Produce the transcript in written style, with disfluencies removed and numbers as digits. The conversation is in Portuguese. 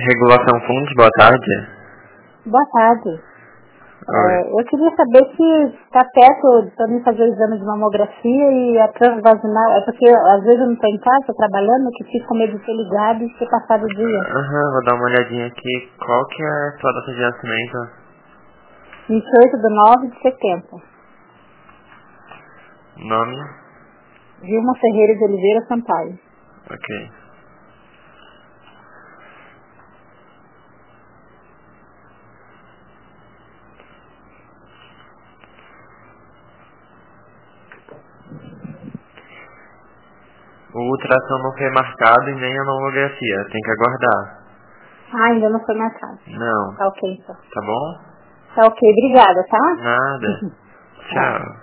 Regulação Fundos, boa tarde. Boa tarde. Oi. Eu queria saber se está perto para mim fazer o exame de mamografia e a transvaginal. É porque às vezes eu não estou em casa trabalhando, que fico com medo de ser ligado e ser passado o dia. Vou dar uma olhadinha aqui. Qual que é a sua data de nascimento? 28/9/70. Nome? Vilma Ferreira de Oliveira Sampaio. Ok. O ultrassom não foi marcado e nem a mamografia. Tem que aguardar. Ainda não foi marcado. Não. Tá ok, então. Tá bom? Tá ok, obrigada, tá? Nada. Tchau. Tchau.